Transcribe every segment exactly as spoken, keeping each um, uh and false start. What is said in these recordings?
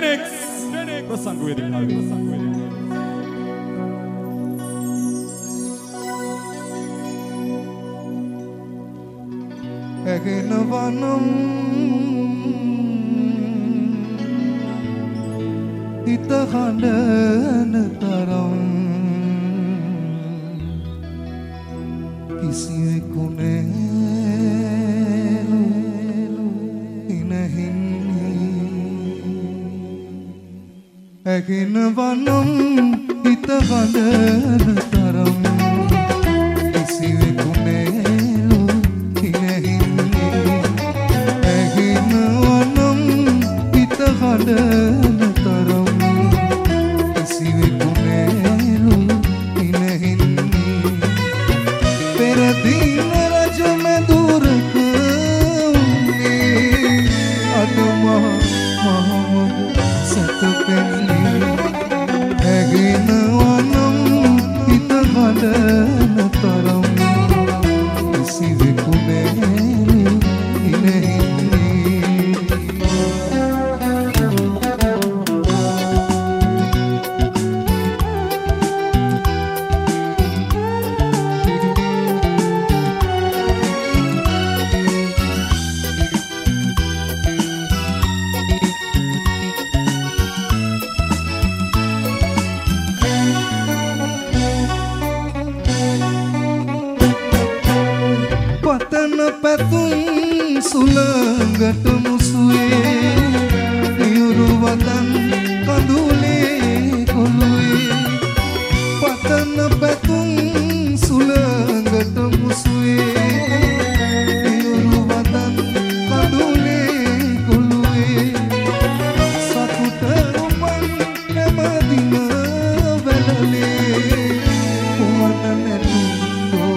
Denix ප්‍රසංග වේදිකාවේ ප්‍රසංග වේදිකාවේ ඇගෙන වනම් හිත හඬන තරම් කිසිවෙකු නෑලු ඇගෙන වනම් හිත හඬන තරම් කිසිවෙකු නෑලු හිනහින්නේ ඇගෙන වනම් හිත හඬන තරම් කිසිවෙකු නෑලු හිනහින්නේ පෙරදින රජ මැදුරක උන්නේ අද මහ මහමග සැතපෙන්නේ ඇගෙන වනම් හිත හඬන තරම් කිසිවෙකු නෑලු හිනහින්නේ පතන පැතුම් සුළඟට මුසුවේ නියුරු වදන් කඳුලේ කොළුවේ පතන පැතුම් සුළඟට මුසුවේ නියුරු වදන් කඳුලේ කොළුවේ සතුට උමන් නැමදින වැළලේ පුවන නැතුම්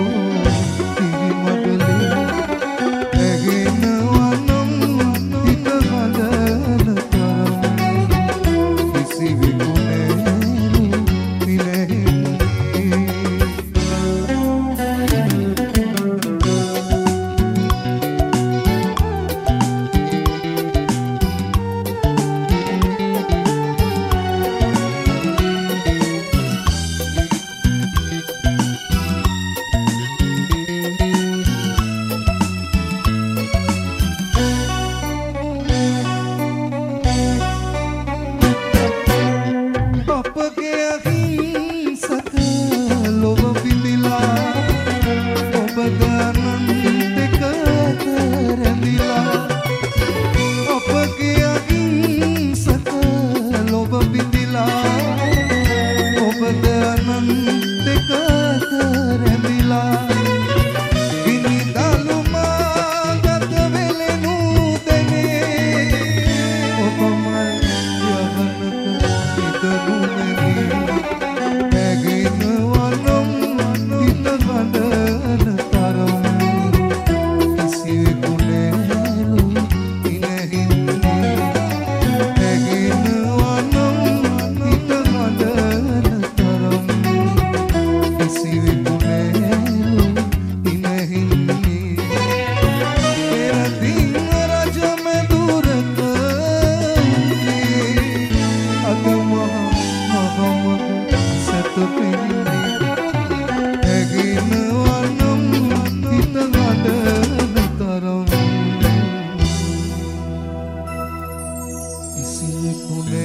Kune